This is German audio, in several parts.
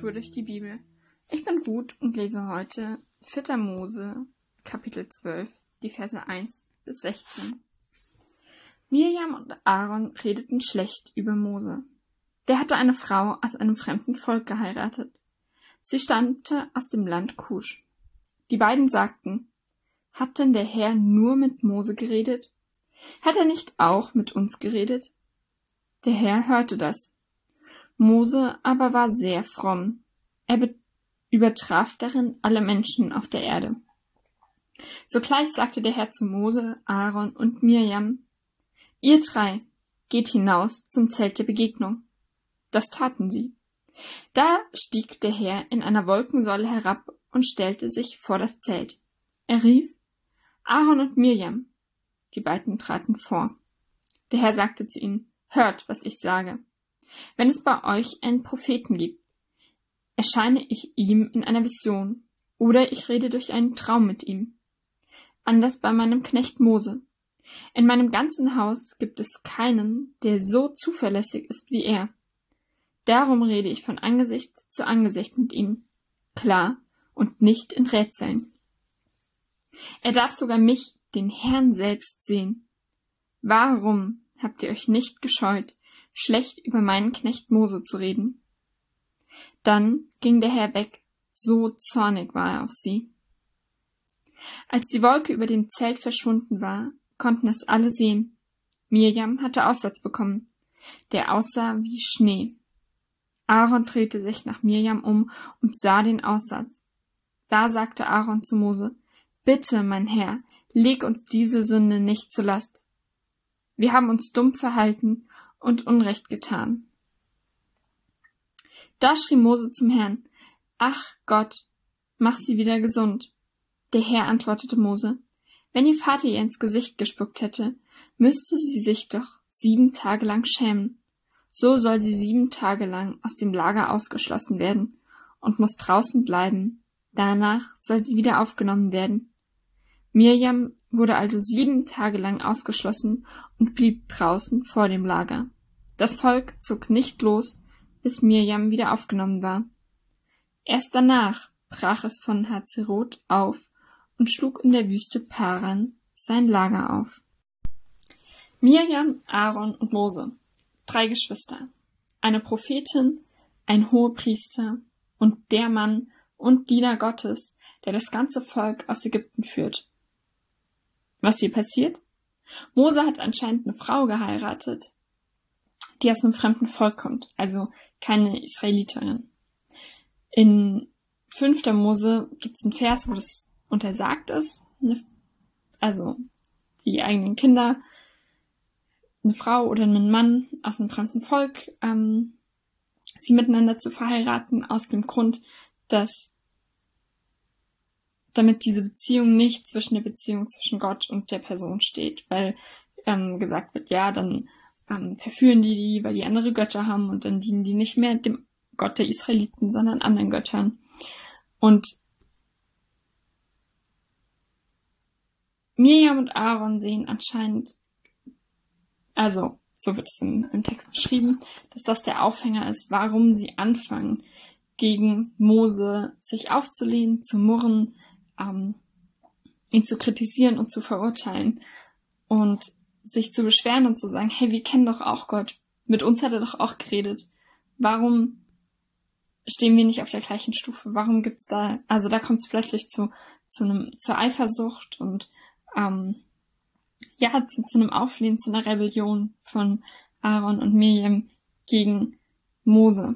Tour durch die Bibel. Ich bin Ruth und lese heute 4. Mose, Kapitel 12, die Verse 1 bis 16. Mirjam und Aaron redeten schlecht über Mose. Der hatte eine Frau aus einem fremden Volk geheiratet. Sie stammte aus dem Land Kusch. Die beiden sagten: Hat denn der Herr nur mit Mose geredet? Hat er nicht auch mit uns geredet? Der Herr hörte das. Mose aber war sehr fromm. Er übertraf darin alle Menschen auf der Erde. Sogleich sagte der Herr zu Mose, Aaron und Mirjam: Ihr drei, geht hinaus zum Zelt der Begegnung. Das taten sie. Da stieg der Herr in einer Wolkensäule herab und stellte sich vor das Zelt. Er rief: Aaron und Mirjam. Die beiden traten vor. Der Herr sagte zu ihnen: Hört, was ich sage. Wenn es bei euch einen Propheten gibt, erscheine ich ihm in einer Vision, oder ich rede durch einen Traum mit ihm. Anders bei meinem Knecht Mose. In meinem ganzen Haus gibt es keinen, der so zuverlässig ist wie er. Darum rede ich von Angesicht zu Angesicht mit ihm, klar und nicht in Rätseln. Er darf sogar mich, den Herrn selbst, sehen. Warum habt ihr euch nicht gescheut, schlecht über meinen Knecht Mose zu reden? Dann ging der Herr weg, so zornig war er auf sie. Als die Wolke über dem Zelt verschwunden war, konnten es alle sehen. Mirjam hatte Aussatz bekommen, der aussah wie Schnee. Aaron drehte sich nach Mirjam um und sah den Aussatz. Da sagte Aaron zu Mose: Bitte, mein Herr, leg uns diese Sünde nicht zur Last. Wir haben uns dumm verhalten und Unrecht getan. Da schrie Mose zum Herrn: Ach Gott, mach sie wieder gesund. Der Herr antwortete Mose: Wenn ihr Vater ihr ins Gesicht gespuckt hätte, müsste sie sich doch 7 Tage lang schämen. So soll sie 7 Tage lang aus dem Lager ausgeschlossen werden und muss draußen bleiben. Danach soll sie wieder aufgenommen werden. Mirjam wurde also 7 Tage lang ausgeschlossen und blieb draußen vor dem Lager. Das Volk zog nicht los, bis Mirjam wieder aufgenommen war. Erst danach brach es von Hazeroth auf und schlug in der Wüste Paran sein Lager auf. Mirjam, Aaron und Mose, 3 Geschwister, eine Prophetin, ein Hohepriester und der Mann und Diener Gottes, der das ganze Volk aus Ägypten führt. Was hier passiert? Mose hat anscheinend eine Frau geheiratet, die aus einem fremden Volk kommt, also keine Israeliterin. In 5. Mose gibt es einen Vers, wo das untersagt ist, also die eigenen Kinder, eine Frau oder einen Mann aus einem fremden Volk, sie miteinander zu verheiraten, aus dem Grund, dass damit diese Beziehung nicht zwischen der Beziehung zwischen Gott und der Person steht, weil gesagt wird, ja, dann verführen die, weil die andere Götter haben und dann dienen die nicht mehr dem Gott der Israeliten, sondern anderen Göttern. Und Mirjam und Aaron sehen anscheinend, also so wird es im Text beschrieben, dass das der Aufhänger ist, warum sie anfangen, gegen Mose sich aufzulehnen, zu murren, ihn zu kritisieren und zu verurteilen und sich zu beschweren und zu sagen, hey, wir kennen doch auch Gott, mit uns hat er doch auch geredet. Warum stehen wir nicht auf der gleichen Stufe? Warum gibt's da, also da kommt es plötzlich zur Eifersucht und zu einem Auflehnen, zu einer Rebellion von Aaron und Mirjam gegen Mose.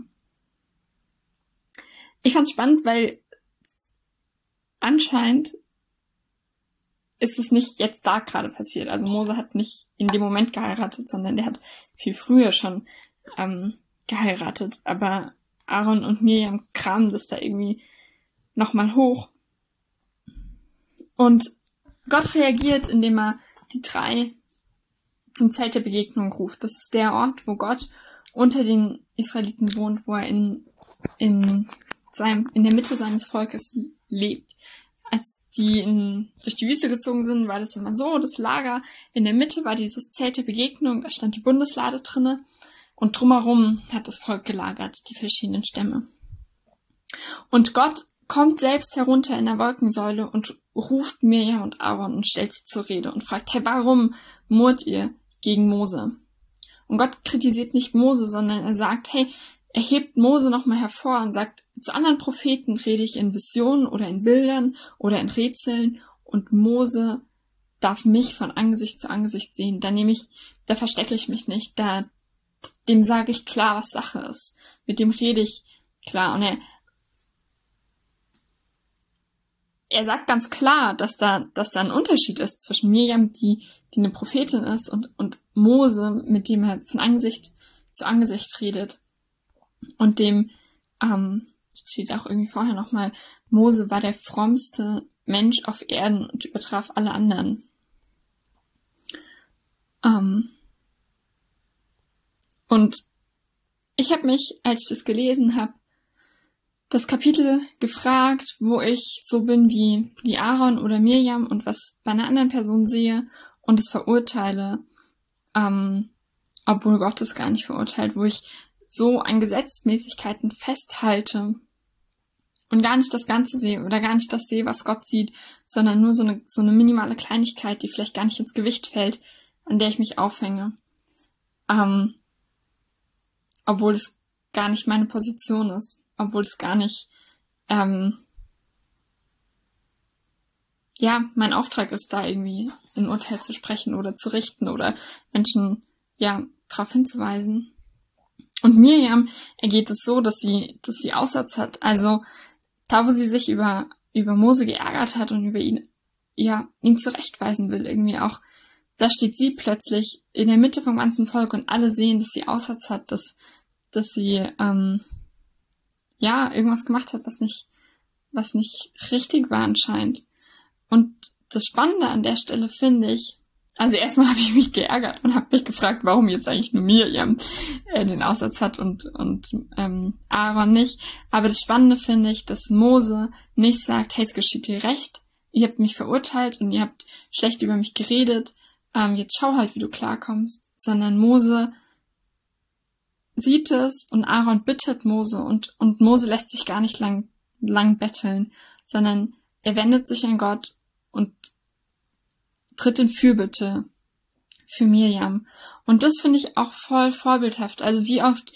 Ich fand's spannend, weil anscheinend ist es nicht jetzt da gerade passiert. Also Mose hat nicht in dem Moment geheiratet, sondern der hat viel früher schon geheiratet. Aber Aaron und Mirjam kramen das da irgendwie nochmal hoch. Und Gott reagiert, indem er die 3 zum Zelt der Begegnung ruft. Das ist der Ort, wo Gott unter den Israeliten wohnt, wo er in der Mitte seines Volkes lebt. Als die durch die Wüste gezogen sind, war das immer so, das Lager in der Mitte war dieses Zelt der Begegnung, da stand die Bundeslade drinne und drumherum hat das Volk gelagert, die verschiedenen Stämme. Und Gott kommt selbst herunter in der Wolkensäule und ruft Mirjam und Aaron und stellt sie zur Rede und fragt, hey, warum murrt ihr gegen Mose? Und Gott kritisiert nicht Mose, sondern er sagt, hey, er hebt Mose nochmal hervor und sagt, zu anderen Propheten rede ich in Visionen oder in Bildern oder in Rätseln und Mose darf mich von Angesicht zu Angesicht sehen. Da verstecke ich mich nicht, dem sage ich klar, was Sache ist. Mit dem rede ich klar. Und er sagt ganz klar, dass da ein Unterschied ist zwischen Mirjam, die eine Prophetin ist, und Mose, mit dem er von Angesicht zu Angesicht redet. Und dem, steht auch irgendwie vorher nochmal, Mose war der frommste Mensch auf Erden und übertraf alle anderen. Und ich habe mich, als ich das gelesen habe, das Kapitel gefragt, wo ich so bin wie Aaron oder Mirjam und was bei einer anderen Person sehe und es verurteile, obwohl Gott es gar nicht verurteilt, wo ich so an Gesetzmäßigkeiten festhalte und gar nicht das Ganze sehe oder gar nicht das sehe, was Gott sieht, sondern nur so eine minimale Kleinigkeit, die vielleicht gar nicht ins Gewicht fällt, an der ich mich aufhänge. Obwohl es gar nicht meine Position ist, obwohl es gar nicht, mein Auftrag ist, da irgendwie ein Urteil zu sprechen oder zu richten oder Menschen, darauf hinzuweisen. Und Mirjam ergeht es so, dass sie Aussatz hat. Also, da wo sie sich über Mose geärgert hat und über ihn zurechtweisen will, irgendwie auch, da steht sie plötzlich in der Mitte vom ganzen Volk und alle sehen, dass sie Aussatz hat, dass sie, irgendwas gemacht hat, was nicht richtig war anscheinend. Und das Spannende an der Stelle finde ich, also erstmal habe ich mich geärgert und habe mich gefragt, warum jetzt eigentlich nur Mirjam den Aussatz hat und Aaron nicht. Aber das Spannende finde ich, dass Mose nicht sagt, hey, es geschieht dir recht, ihr habt mich verurteilt und ihr habt schlecht über mich geredet, jetzt schau halt, wie du klarkommst, sondern Mose sieht es und Aaron bittet Mose und Mose lässt sich gar nicht lang betteln, sondern er wendet sich an Gott und tritt in Fürbitte für Mirjam. Und das finde ich auch voll vorbildhaft. Also wie oft,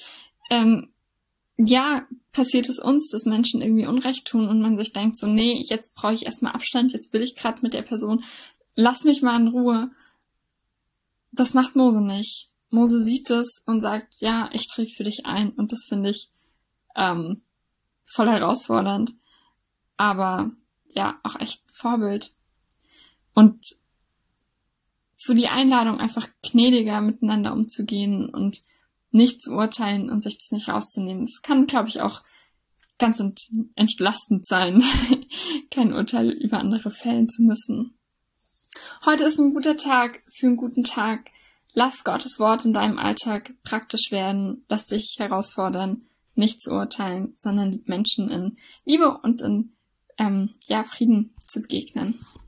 passiert es uns, dass Menschen irgendwie Unrecht tun und man sich denkt so, nee, jetzt brauche ich erstmal Abstand, jetzt will ich gerade mit der Person, lass mich mal in Ruhe. Das macht Mose nicht. Mose sieht es und sagt, ja, ich trete für dich ein. Und das finde ich voll herausfordernd. Aber ja, auch echt Vorbild. Und so die Einladung, einfach gnädiger miteinander umzugehen und nicht zu urteilen und sich das nicht rauszunehmen. Das kann, glaube ich, auch ganz entlastend sein, kein Urteil über andere fällen zu müssen. Heute ist ein guter Tag für einen guten Tag. Lass Gottes Wort in deinem Alltag praktisch werden. Lass dich herausfordern, nicht zu urteilen, sondern Menschen in Liebe und in Frieden zu begegnen.